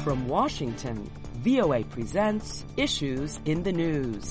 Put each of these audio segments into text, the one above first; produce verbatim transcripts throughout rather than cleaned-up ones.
From Washington, V O A presents Issues in the News.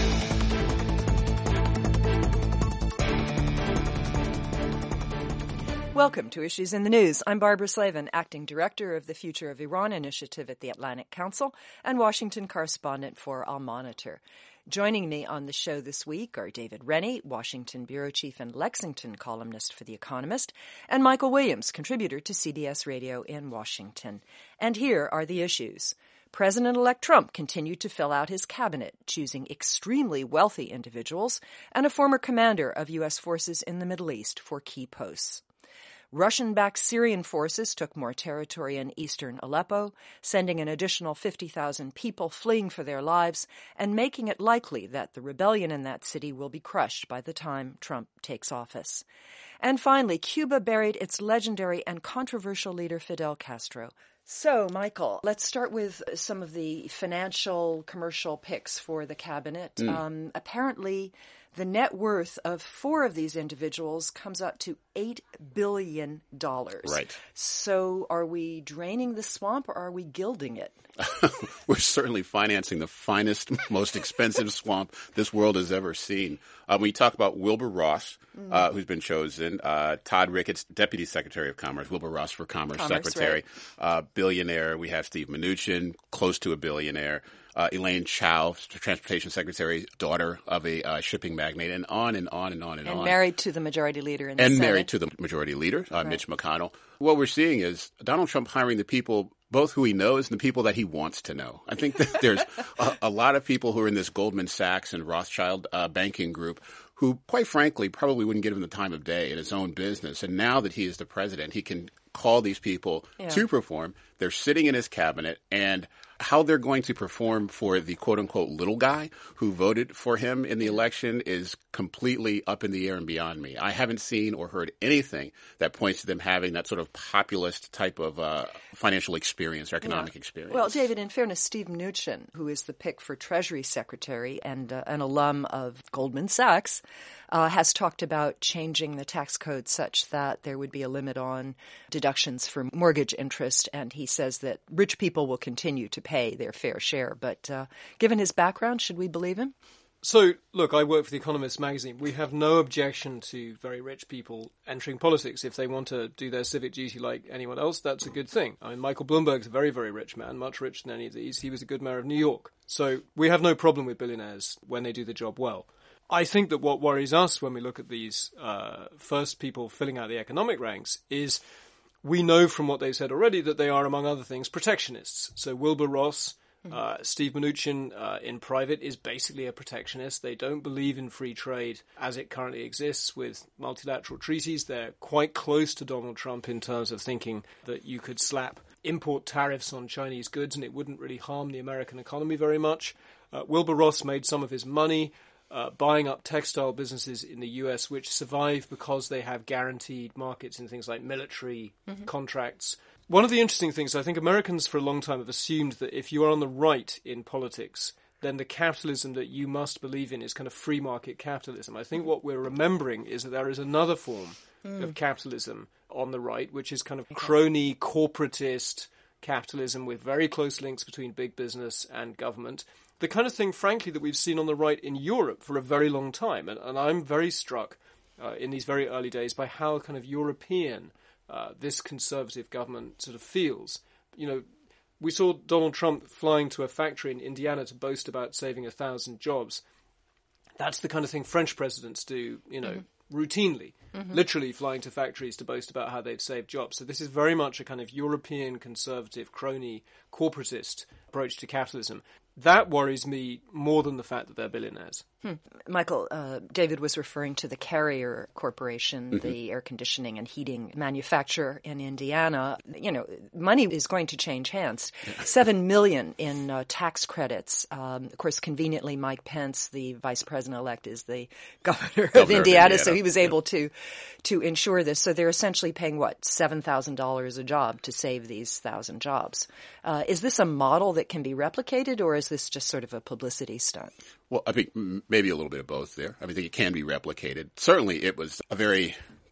Welcome to Issues in the News. I'm Barbara Slavin, Acting Director of the Future of Iran Initiative at the Atlantic Council and Washington correspondent for Al Monitor. Joining me on the show this week are David Rennie, Washington bureau chief and Lexington columnist for The Economist, and Michael Williams, contributor to C B S Radio in Washington. And here are the issues. President-elect Trump continued to fill out his cabinet, choosing extremely wealthy individuals and a former commander of U S forces in the Middle East for key posts. Russian-backed Syrian forces took more territory in eastern Aleppo, sending an additional fifty thousand people fleeing for their lives and making it likely that the rebellion in that city will be crushed by the time Trump takes office. And finally, Cuba buried its legendary and controversial leader Fidel Castro. So, Michael, let's start with some of the financial, commercial picks for the cabinet. Mm. Um, apparently, the net worth of four of these individuals comes up to eight billion dollars. Right. So are we draining the swamp or are we gilding it? We're certainly financing the finest, most expensive swamp this world has ever seen. Uh, when you talk about Wilbur Ross, mm. uh, who's been chosen, uh, Todd Ricketts, Deputy Secretary of Commerce, Wilbur Ross for Commerce, Commerce Secretary, right. uh, billionaire. We have Steve Mnuchin, close to a billionaire. Uh, Elaine Chao, Transportation Secretary, daughter of a uh, shipping magnate, and on and on and on and, and on. And married to the majority leader in the and Senate. And married to the majority leader, uh, right. Mitch McConnell. What we're seeing is Donald Trump hiring the people, both who he knows and the people that he wants to know. I think that there's a, a lot of people who are in this Goldman Sachs and Rothschild uh, banking group who, quite frankly, probably wouldn't give him the time of day in his own business. And now that he is the president, he can call these people yeah. to perform. They're sitting in his cabinet, and how they're going to perform for the quote-unquote little guy who voted for him in the election is completely up in the air and beyond me. I haven't seen or heard anything that points to them having that sort of populist type of uh, financial experience or economic yeah. experience. Well, David, in fairness, Steve Mnuchin, who is the pick for Treasury Secretary and uh, an alum of Goldman Sachs, uh, has talked about changing the tax code such that there would be a limit on deductions for mortgage interest, and he says that rich people will continue to pay their fair share. But uh, given his background, should we believe him? So, look, I work for The Economist magazine. We have no objection to very rich people entering politics. If they want to do their civic duty like anyone else, that's a good thing. I mean, Michael Bloomberg's a very, very rich man, much richer than any of these. He was a good mayor of New York. So we have no problem with billionaires when they do the job well. I think that what worries us when we look at these uh, first people filling out the economic ranks is we know from what they've said already that they are, among other things, protectionists. So Wilbur Ross, uh, Steve Mnuchin uh, in private is basically a protectionist. They don't believe in free trade as it currently exists with multilateral treaties. They're quite close to Donald Trump in terms of thinking that you could slap import tariffs on Chinese goods and it wouldn't really harm the American economy very much. Uh, Wilbur Ross made some of his money Uh, buying up textile businesses in the U S which survive because they have guaranteed markets in things like military mm-hmm. contracts. One of the interesting things, I think Americans for a long time have assumed that if you are on the right in politics, then the capitalism that you must believe in is kind of free market capitalism. I think what we're remembering is that there is another form mm. of capitalism on the right, which is kind of crony, corporatist capitalism with very close links between big business and government. The kind of thing, frankly, that we've seen on the right in Europe for a very long time. And, and I'm very struck uh, in these very early days by how kind of European uh, this conservative government sort of feels. You know, we saw Donald Trump flying to a factory in Indiana to boast about saving a thousand jobs. That's the kind of thing French presidents do, you know, mm-hmm. routinely, mm-hmm. literally flying to factories to boast about how they've saved jobs. So this is very much a kind of European conservative, crony, corporatist approach to capitalism. That worries me more than the fact that they're billionaires. Hmm. Michael, uh, David was referring to the Carrier Corporation, mm-hmm. the air conditioning and heating manufacturer in Indiana. You know, money is going to change hands. Seven million in uh, tax credits. Um, of course, conveniently, Mike Pence, the vice president-elect, is the governor, governor of, Indiana, of Indiana, so he was able yeah. to to ensure this. So they're essentially paying, what, seven thousand dollars a job to save these thousand jobs. Uh, is this a model that can be replicated, or is this just sort of a publicity stunt? Well, I think maybe a little bit of both there. I mean, I think it can be replicated. Certainly, it was a very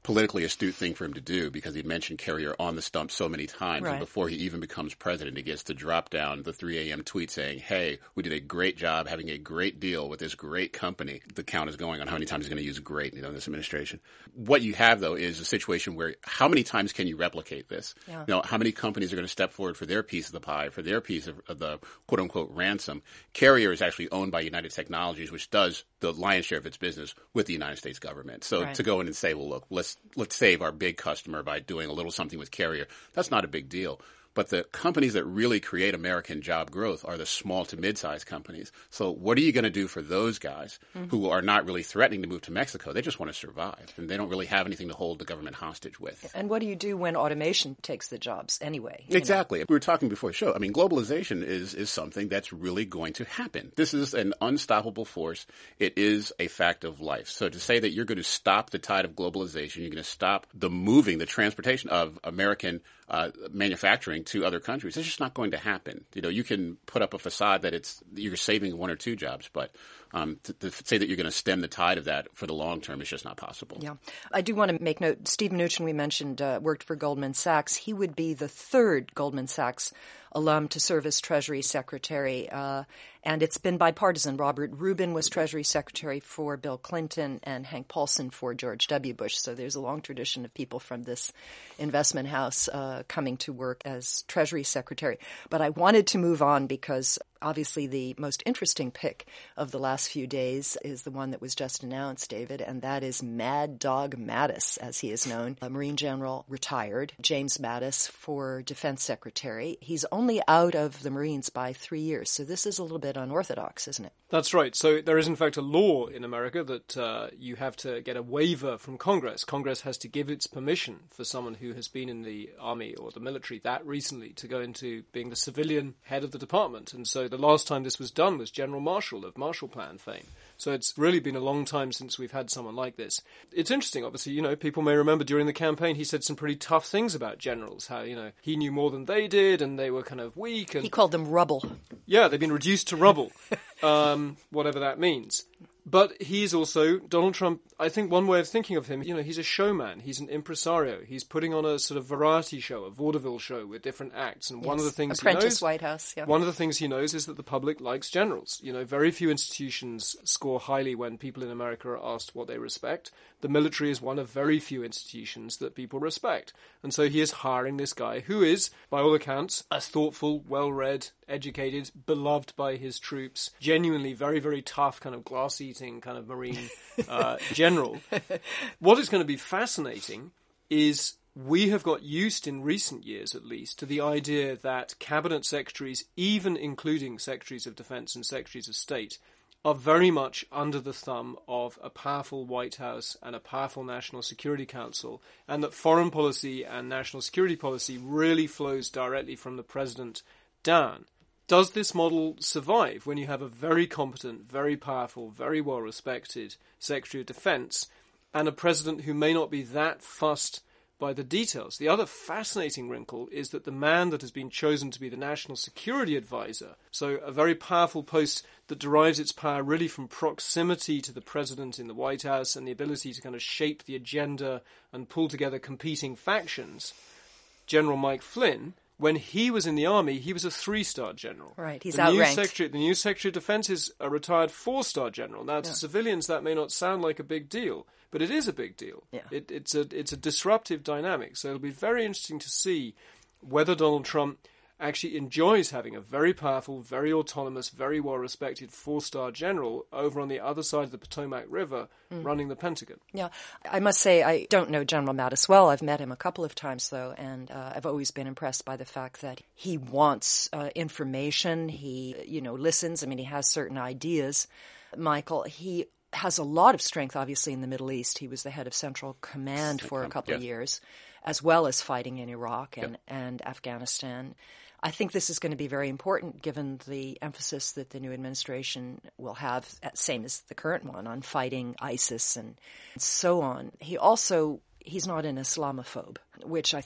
politically astute thing for him to do because he mentioned Carrier on the stump so many times. Right. And before he even becomes president, he gets to drop down the three a.m. tweet saying, hey, we did a great job having a great deal with this great company. The count is going on how many times he's going to use great, you know, in this administration. What you have, though, is a situation where how many times can you replicate this? Yeah. You know, how many companies are going to step forward for their piece of the pie, for their piece of, of the quote-unquote ransom? Carrier is actually owned by United Technologies, which does the lion's share of its business with the United States government. So right. to go in and say, well, look, let's let's save our big customer by doing a little something with Carrier, that's not a big deal. But the companies that really create American job growth are the small to mid-sized companies. So what are you going to do for those guys mm-hmm. who are not really threatening to move to Mexico? They just want to survive, and they don't really have anything to hold the government hostage with. And what do you do when automation takes the jobs anyway? Exactly. Know? We were talking before the show. I mean, globalization is, is something that's really going to happen. This is an unstoppable force. It is a fact of life. So to say that you're going to stop the tide of globalization, you're going to stop the moving, the transportation of American uh, manufacturing to other countries, it's just not going to happen. You know, you can put up a facade that it's you're saving one or two jobs, but um, to, to say that you're going to stem the tide of that for the long term is just not possible. Yeah. I do want to make note, Steve Mnuchin, we mentioned, uh, worked for Goldman Sachs. He would be the third Goldman Sachs alum to serve as Treasury Secretary, uh, and it's been bipartisan. Robert Rubin was Treasury Secretary for Bill Clinton and Hank Paulson for George W. Bush. So there's a long tradition of people from this investment house uh, coming to work as Treasury Secretary. But I wanted to move on because obviously the most interesting pick of the last few days is the one that was just announced, David, and that is Mad Dog Mattis, as he is known, a Marine General, retired, James Mattis for Defense Secretary. He's only out of the Marines by three years, so this is a little bit unorthodox, isn't it? That's right. So there is, in fact, a law in America that uh, you have to get a waiver from Congress. Congress has to give its permission for someone who has been in the Army or the military that recently to go into being the civilian head of the department. And so the last time this was done was General Marshall of Marshall Plan fame. So it's really been a long time since we've had someone like this. It's interesting, obviously, you know, people may remember during the campaign he said some pretty tough things about generals, how, you know, he knew more than they did and they were kind of weak. And he called them rubble. Yeah, they've been reduced to rubble, um, whatever that means. But he's also, Donald Trump, I think one way of thinking of him, you know, he's a showman. He's an impresario. He's putting on a sort of variety show, a vaudeville show with different acts. And yes. one of the things Apprentice he knows, White House, yeah. One of the things he knows is that the public likes generals. You know, very few institutions score highly when people in America are asked what they respect. The military is one of very few institutions that people respect. And so he is hiring this guy who is, by all accounts, a thoughtful, well-read, educated, beloved by his troops, genuinely very, very tough, kind of glass-eating kind of Marine uh, general. What is going to be fascinating is we have got used in recent years, at least, to the idea that cabinet secretaries, even including secretaries of defense and secretaries of state, are very much under the thumb of a powerful White House and a powerful National Security Council, and that foreign policy and national security policy really flows directly from the president down. Does this model survive when you have a very competent, very powerful, very well-respected Secretary of Defense and a president who may not be that fussed by the details? The other fascinating wrinkle is that the man that has been chosen to be the National Security Advisor, so a very powerful post that derives its power really from proximity to the president in the White House and the ability to kind of shape the agenda and pull together competing factions, General Mike Flynn, when he was in the Army, he was a three-star general. Right, he's the outranked. New Secretary, the new Secretary of Defense is a retired four-star general. Now, to Yeah. civilians, that may not sound like a big deal, but it is a big deal. Yeah. It, it's a it's a disruptive dynamic. So it'll be very interesting to see whether Donald Trump actually enjoys having a very powerful, very autonomous, very well-respected four-star general over on the other side of the Potomac River mm. running the Pentagon. Yeah, I must say I don't know General Mattis well. I've met him a couple of times, though, and uh, I've always been impressed by the fact that he wants uh, information. He, you know, listens. I mean, he has certain ideas. Michael, he has a lot of strength, obviously, in the Middle East. He was the head of Central Command for a couple yes. of years, as well as fighting in Iraq and, yep. and Afghanistan. I think this is going to be very important given the emphasis that the new administration will have, same as the current one, on fighting ISIS and so on. He also, he's not an Islamophobe, which I think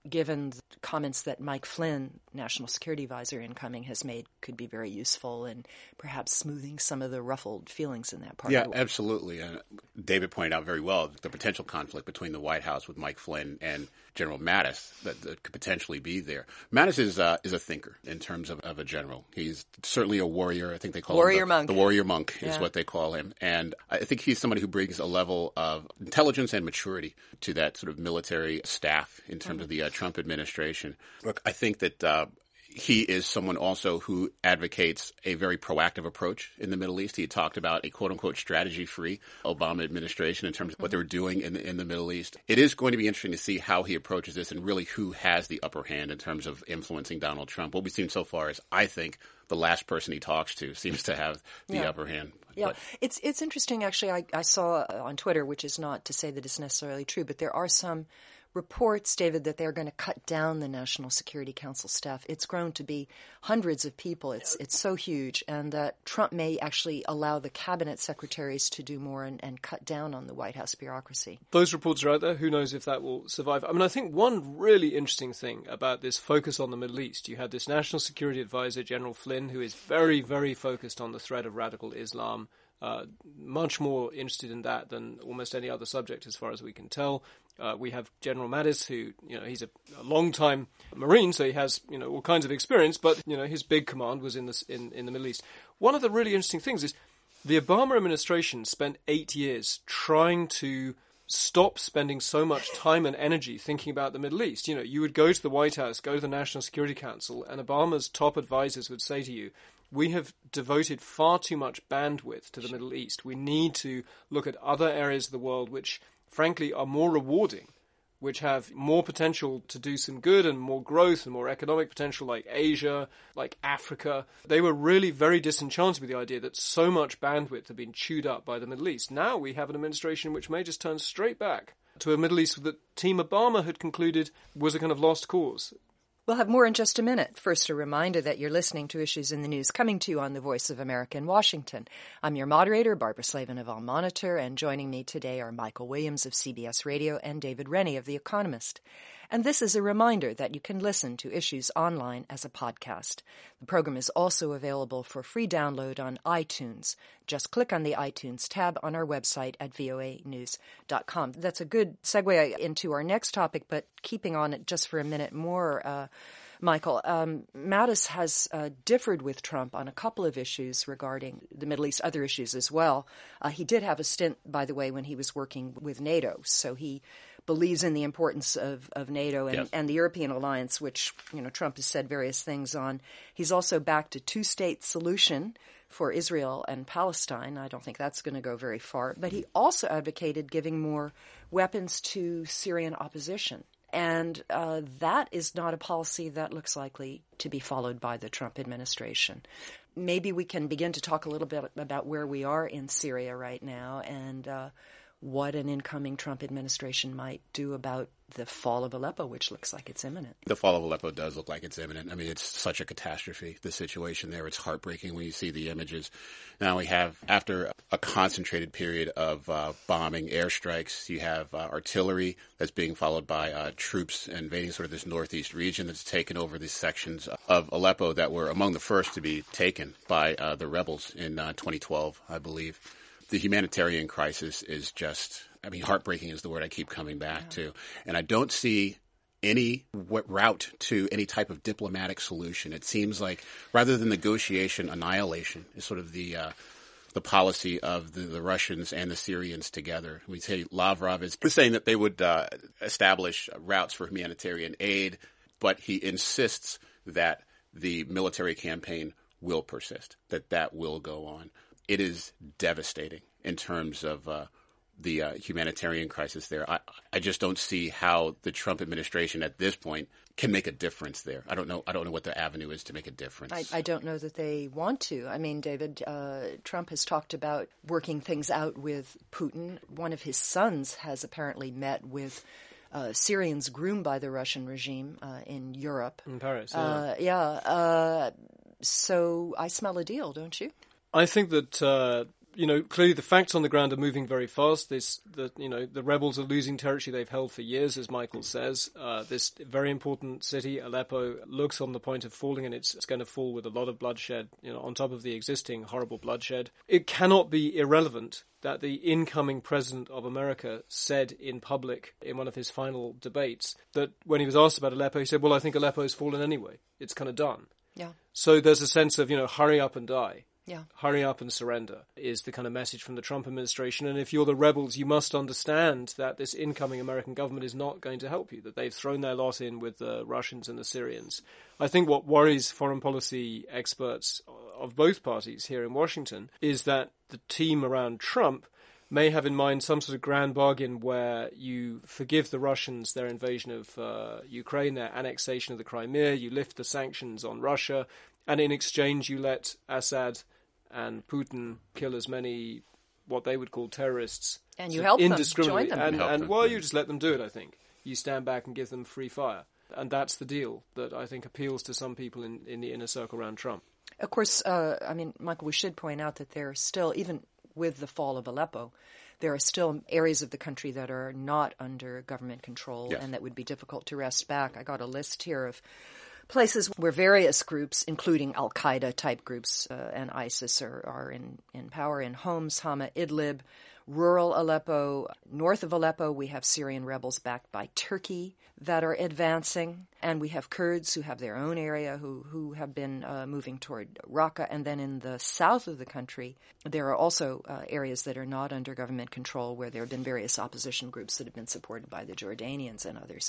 given the comments that Mike Flynn, National Security Advisor incoming, has made, could be very useful in perhaps smoothing some of the ruffled feelings in that part yeah, of the world. Absolutely. Uh, David pointed out very well the potential conflict between the White House with Mike Flynn and General Mattis that, that could potentially be there. Mattis is uh, is a thinker in terms of, of a general. He's certainly a warrior. I think they call warrior him the, monk. the warrior monk is yeah. what they call him. And I think he's somebody who brings a level of intelligence and maturity to that sort of military staff in terms mm-hmm. of the uh, Trump administration. Look, I think that uh, he is someone also who advocates a very proactive approach in the Middle East. He talked about a quote-unquote strategy-free Obama administration in terms of what they were doing in the, in the Middle East. It is going to be interesting to see how he approaches this and really who has the upper hand in terms of influencing Donald Trump. What we've seen so far is, I think, the last person he talks to seems to have the yeah. upper hand. Yeah, but, it's it's interesting, actually. I, I saw on Twitter, which is not to say that it's necessarily true, but there are some reports, David, that they're going to cut down the National Security Council staff. It's grown to be hundreds of people. It's it's so huge, and that Trump may actually allow the cabinet secretaries to do more and, and cut down on the White House bureaucracy. Those reports are out there. Who knows if that will survive? I mean, I think one really interesting thing about this focus on the Middle East, you had this National Security Advisor, General Flynn, who is very, very focused on the threat of radical Islam. Uh, much more interested in that than almost any other subject, as far as we can tell. Uh, we have General Mattis, who, you know, he's a, a long-time Marine, so he has, you know, all kinds of experience, but, you know, his big command was in, this, in, in the Middle East. One of the really interesting things is the Obama administration spent eight years trying to stop spending so much time and energy thinking about the Middle East. You know, you would go to the White House, go to the National Security Council, and Obama's top advisors would say to you, we have devoted far too much bandwidth to the Middle East. We need to look at other areas of the world which, frankly, are more rewarding, which have more potential to do some good and more growth and more economic potential, like Asia, like Africa. They were really very disenchanted with the idea that so much bandwidth had been chewed up by the Middle East. Now we have an administration which may just turn straight back to a Middle East that Team Obama had concluded was a kind of lost cause. We'll have more in just a minute. First, a reminder that you're listening to Issues in the News, coming to you on the Voice of America in Washington. I'm your moderator, Barbara Slavin of All Monitor, and joining me today are Michael Williams of C B S Radio and David Rennie of The Economist. And this is a reminder that you can listen to Issues online as a podcast. The program is also available for free download on iTunes. Just click on the iTunes tab on our website at V O A news dot com. That's a good segue into our next topic, but keeping on it just for a minute more, uh, Michael, um, Mattis has uh, differed with Trump on a couple of issues regarding the Middle East, other issues as well. Uh, he did have a stint, by the way, when he was working with NATO, so he believes in the importance of, of NATO and, yes. and the European alliance, which, you know, Trump has said various things on. He's also backed a two-state solution for Israel and Palestine. I don't think that's going to go very far. But he also advocated giving more weapons to Syrian opposition. And uh, that is not a policy that looks likely to be followed by the Trump administration. Maybe we can begin to talk a little bit about where we are in Syria right now and uh, what an incoming Trump administration might do about the fall of Aleppo, which looks like it's imminent. The fall of Aleppo does look like it's imminent. I mean, it's such a catastrophe, the situation there. It's heartbreaking when you see the images. Now we have, after a concentrated period of uh, bombing, airstrikes, you have uh, artillery that's being followed by uh, troops invading sort of this northeast region that's taken over these sections of Aleppo that were among the first to be taken by uh, the rebels in uh, twenty twelve, I believe. The humanitarian crisis is just, I mean, heartbreaking is the word I keep coming back yeah. to. And I don't see any route to any type of diplomatic solution. It seems like rather than negotiation, annihilation is sort of the uh, the policy of the, the Russians and the Syrians together. We say Lavrov is saying that they would uh, establish routes for humanitarian aid, but he insists that the military campaign will persist, that that will go on. It is devastating in terms of uh, the uh, humanitarian crisis there. I, I just don't see how the Trump administration at this point can make a difference there. I don't know. I don't know what the avenue is to make a difference. I, I don't know that they want to. I mean, David, uh, Trump has talked about working things out with Putin. One of his sons has apparently met with Uh, Syrians groomed by the Russian regime uh, in Europe. In Paris, yeah. Uh, yeah. Uh, so I smell a deal, don't you? I think that uh, you know, clearly the facts on the ground are moving very fast. This, the, you know, the rebels are losing territory they've held for years, as Michael says. Uh, this very important city, Aleppo, looks on the point of falling, and it's, it's going to fall with a lot of bloodshed, you know, on top of the existing horrible bloodshed. It cannot be irrelevant that the incoming president of America said in public in one of his final debates that when he was asked about Aleppo, he said, well, I think Aleppo's fallen anyway. It's kind of done. Yeah. So there's a sense of, you know, hurry up and die. Yeah. Hurry up and surrender is the kind of message from the Trump administration. And if you're the rebels, you must understand that this incoming American government is not going to help you, that they've thrown their lot in with the Russians and the Syrians. I think what worries foreign policy experts of both parties here in Washington is that the team around Trump may have in mind some sort of grand bargain where you forgive the Russians their invasion of uh, Ukraine, their annexation of the Crimea, you lift the sanctions on Russia, and in exchange you let Assad and Putin kill as many what they would call terrorists. And you help them, indiscriminately. join them. And, Help and them, well, yeah. you just let them do it, I think. You stand back and give them free fire. And that's the deal that I think appeals to some people in, in the inner circle around Trump. Of course, uh, I mean, Michael, we should point out that there are still, even with the fall of Aleppo, there are still areas of the country that are not under government control Yes. and that would be difficult to wrest back. I got a list here of places where various groups, including Al-Qaeda type groups uh, and ISIS, are, are in, in power in Homs, Hama, Idlib, rural Aleppo. North of Aleppo, we have Syrian rebels backed by Turkey that are advancing, and we have Kurds who have their own area who, who have been uh, moving toward Raqqa. And then in the south of the country, there are also uh, areas that are not under government control where there have been various opposition groups that have been supported by the Jordanians and others.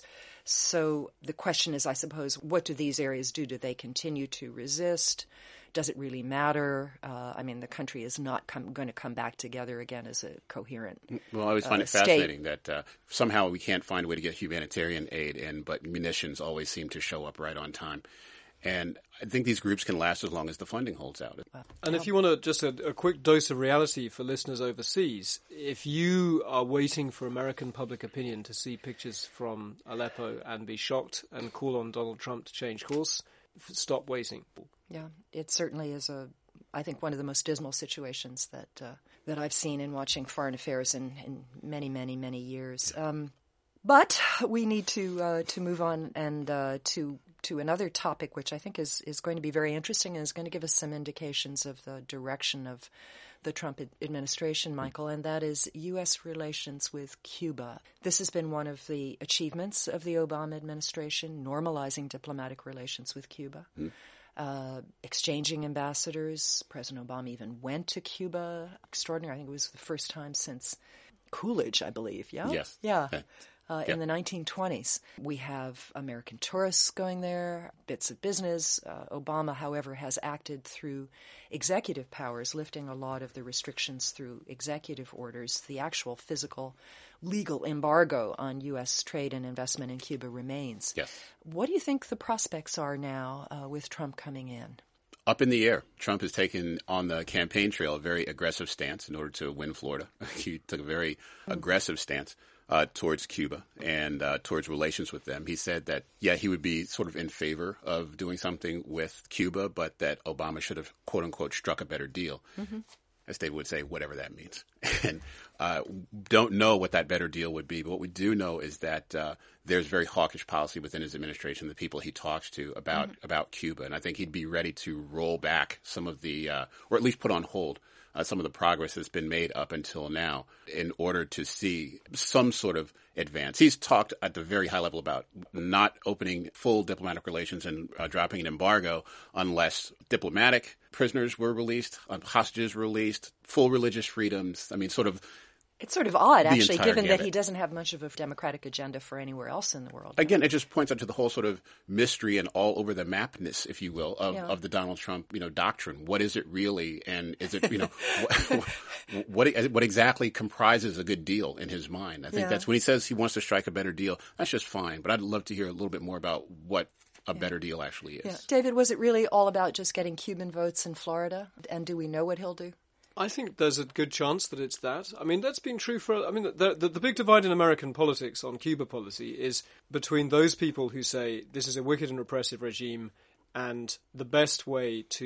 So the question is, I suppose, what do these areas do? Do they continue to resist? Does it really matter? Uh, I mean, the country is not com- going to come back together again as a coherent Well, I always find uh, it state. fascinating that uh, somehow we can't find a way to get humanitarian aid in, but munitions always seem to show up right on time. And I think these groups can last as long as the funding holds out. And if you want to, just a, a quick dose of reality for listeners overseas, if you are waiting for American public opinion to see pictures from Aleppo and be shocked and call on Donald Trump to change course, f- stop waiting. Yeah, it certainly is a, I think, one of the most dismal situations that uh, that I've seen in watching foreign affairs in, in many, many, many years. Um, but we need to uh, to move on and uh, to to another topic, which I think is is going to be very interesting and is going to give us some indications of the direction of the Trump administration, Michael, and that is U S relations with Cuba. This has been one of the achievements of the Obama administration, normalizing diplomatic relations with Cuba. Mm. Uh, exchanging ambassadors. President Obama even went to Cuba. Extraordinary. I think it was the first time since Coolidge, I believe. Yeah? Yes. Yeah. Okay. Uh, yeah. In the nineteen twenties. We have American tourists going there, bits of business. Uh, Obama, however, has acted through executive powers, lifting a lot of the restrictions through executive orders. The actual physical legal embargo on U S trade and investment in Cuba remains. Yes. What do you think the prospects are now uh, with Trump coming in? Up in the air. Trump has taken on the campaign trail a very aggressive stance in order to win Florida. He took a very mm-hmm. aggressive stance uh, towards Cuba and uh, towards relations with them. He said that, yeah, he would be sort of in favor of doing something with Cuba, but that Obama should have, quote unquote, struck a better deal. Mm-hmm. As David would say, whatever that means. And uh, don't know what that better deal would be. But what we do know is that uh, there's very hawkish policy within his administration, the people he talks to about, mm-hmm. about Cuba. And I think he'd be ready to roll back some of the, uh, or at least put on hold uh, some of the progress that's been made up until now in order to see some sort of advance. He's talked at the very high level about not opening full diplomatic relations and uh, dropping an embargo unless diplomatic prisoners were released, uh, hostages were released, full religious freedoms. I mean, sort of. It's sort of odd, actually, given gamut. that he doesn't have much of a democratic agenda for anywhere else in the world. Again, it just points out to the whole sort of mystery and all over the mapness, if you will, of, yeah. of the Donald Trump, you know, doctrine. What is it really? And is it, you know, what, what what exactly comprises a good deal in his mind? I think yeah. that's when he says he wants to strike a better deal. That's just fine. But I'd love to hear a little bit more about what a yeah. better deal actually is. Yeah. David, was it really all about just getting Cuban votes in Florida? And do we know what he'll do? I think there's a good chance that it's that. I mean, that's been true for... I mean, the, the, the big divide in American politics on Cuba policy is between those people who say this is a wicked and repressive regime and the best way to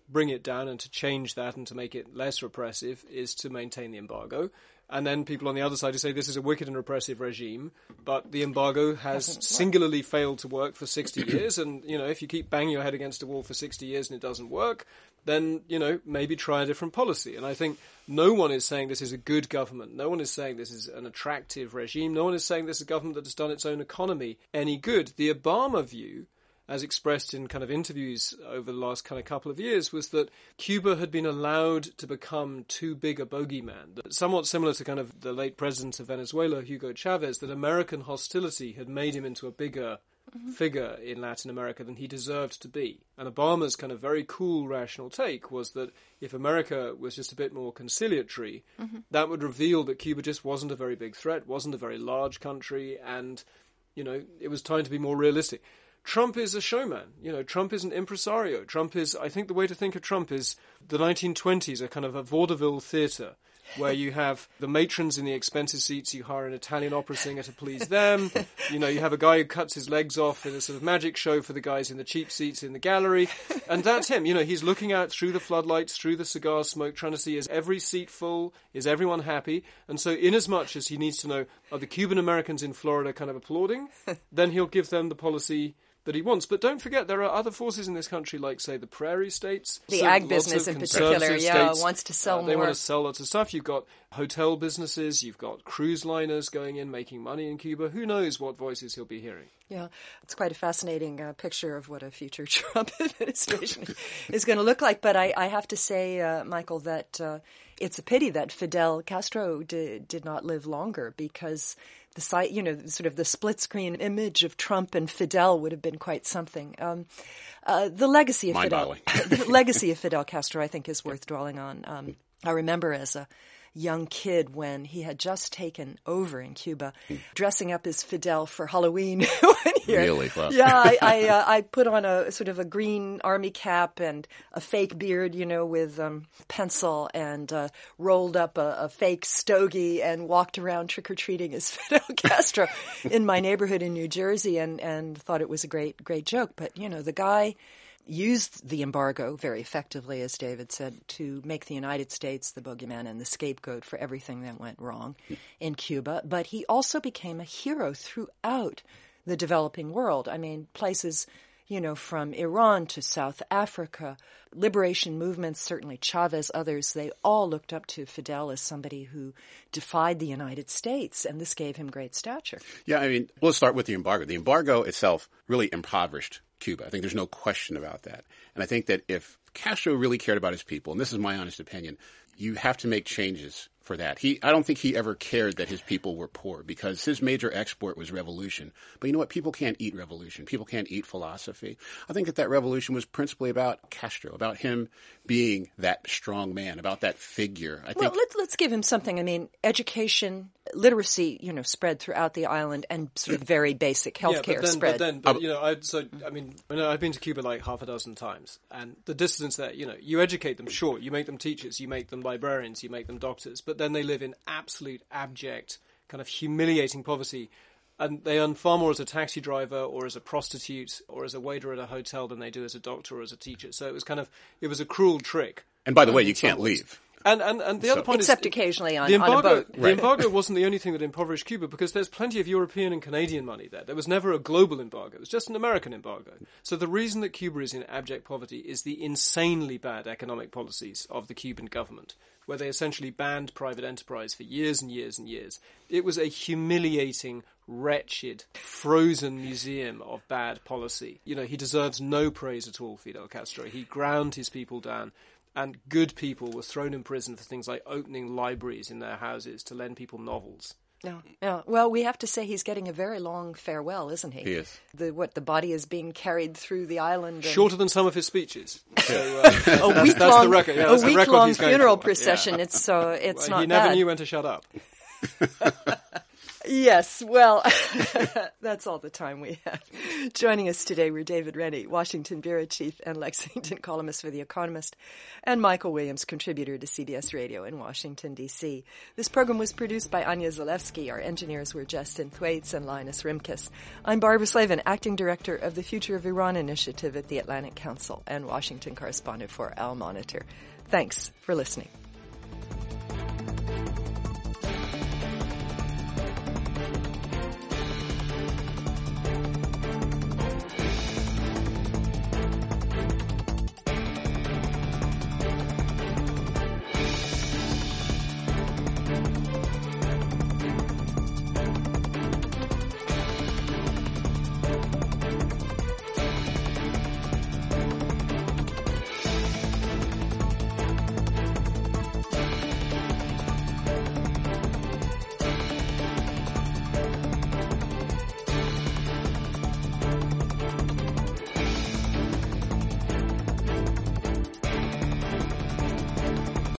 bring it down and to change that and to make it less repressive is to maintain the embargo. And then people on the other side who say this is a wicked and repressive regime, but the embargo has singularly failed to work for sixty years. And, you know, if you keep banging your head against a wall for sixty years and it doesn't work, then, you know, maybe try a different policy. And I think no one is saying this is a good government. No one is saying this is an attractive regime. No one is saying this is a government that has done its own economy any good. The Obama view, as expressed in kind of interviews over the last kind of couple of years, was that Cuba had been allowed to become too big a bogeyman. That somewhat similar to kind of the late president of Venezuela, Hugo Chavez, that American hostility had made him into a bigger mm-hmm. figure in Latin America than he deserved to be. And Obama's kind of very cool, rational take was that if America was just a bit more conciliatory, mm-hmm. that would reveal that Cuba just wasn't a very big threat, wasn't a very large country, and, you know, it was time to be more realistic. Trump is a showman. You know, Trump is an impresario. Trump is, I think the way to think of Trump is the nineteen twenties, a kind of a vaudeville theatre where you have the matrons in the expensive seats, you hire an Italian opera singer to please them. You know, you have a guy who cuts his legs off in a sort of magic show for the guys in the cheap seats in the gallery. And that's him. You know, he's looking out through the floodlights, through the cigar smoke, trying to see, is every seat full? Is everyone happy? And so in as much as he needs to know, are the Cuban Americans in Florida kind of applauding? Then he'll give them the policy that he wants. But don't forget, there are other forces in this country, like, say, the prairie states. The so ag business in particular, yeah, states, wants to sell uh, more. They want to sell lots of stuff. You've got hotel businesses, you've got cruise liners going in, making money in Cuba. Who knows what voices he'll be hearing? Yeah, it's quite a fascinating uh, picture of what a future Trump administration is going to look like. But I, I have to say, uh, Michael, that uh, it's a pity that Fidel Castro did, did not live longer, because the site, you know, sort of the split screen image of Trump and Fidel would have been quite something. Um, uh, the legacy of Fidel, the legacy of Fidel Castro, I think, is worth dwelling on. Um, I remember as a young kid when he had just taken over in Cuba, dressing up as Fidel for Halloween one year. Really? Wow. Yeah, I I, uh, I put on a sort of a green army cap and a fake beard, you know, with um, pencil, and uh, rolled up a, a fake stogie and walked around trick-or-treating as Fidel Castro in my neighborhood in New Jersey, and, and thought it was a great, great joke. But, you know, the guy used the embargo very effectively, as David said, to make the United States the bogeyman and the scapegoat for everything that went wrong in Cuba. But he also became a hero throughout the developing world. I mean, places, you know, from Iran to South Africa, liberation movements, certainly Chavez, others, they all looked up to Fidel as somebody who defied the United States, and this gave him great stature. Yeah, I mean, let's start with the embargo. The embargo itself really impoverished Cuba. I think there's no question about that. And I think that if Castro really cared about his people, and this is my honest opinion, you have to make changes for that. He, I don't think he ever cared that his people were poor, because his major export was revolution. But you know what? People can't eat revolution. People can't eat philosophy. I think that that revolution was principally about Castro, about him being that strong man, about that figure. I well, think let's let's give him something. I mean, education, literacy, you know, spread throughout the island, and sort of very basic healthcare yeah, but then, spread. But then, but, you know, I, so I mean, I know I've been to Cuba like half a dozen times, and the distance there, you know, you educate them, sure, you make them teachers, you make them librarians, you make them doctors, but then they live in absolute abject, kind of humiliating poverty. And they earn far more as a taxi driver or as a prostitute or as a waiter at a hotel than they do as a doctor or as a teacher. So it was kind of, it was a cruel trick. And by the um, way, you can't leave. And, and, and the So- other point Except is... occasionally on, the embargo, on a boat. The Right. embargo wasn't the only thing that impoverished Cuba, because there's plenty of European and Canadian money there. There was never a global embargo. It was just an American embargo. So the reason that Cuba is in abject poverty is the insanely bad economic policies of the Cuban government, where they essentially banned private enterprise for years and years and years. It was a humiliating, wretched, frozen museum of bad policy. You know, he deserves no praise at all, Fidel Castro. He ground his people down, and good people were thrown in prison for things like opening libraries in their houses to lend people novels. No, no. Well, we have to say he's getting a very long farewell, isn't he? He is. The what? The body is being carried through the island. And Shorter than some of his speeches. So, uh, that's, a that's, week that's long, the record. Yeah, a that's the week record long he's going funeral for. procession. Yeah. It's uh, it's Well, not he never bad. knew when to shut up. Yes, well, that's all the time we have. Joining us today were David Rennie, Washington bureau chief and Lexington columnist for The Economist, and Michael Williams, contributor to C B S Radio in Washington, D C. This program was produced by Anya Zalewski. Our engineers were Justin Thwaites and Linus Rimkus. I'm Barbara Slavin, acting director of the Future of Iran Initiative at the Atlantic Council and Washington correspondent for Al Monitor. Thanks for listening.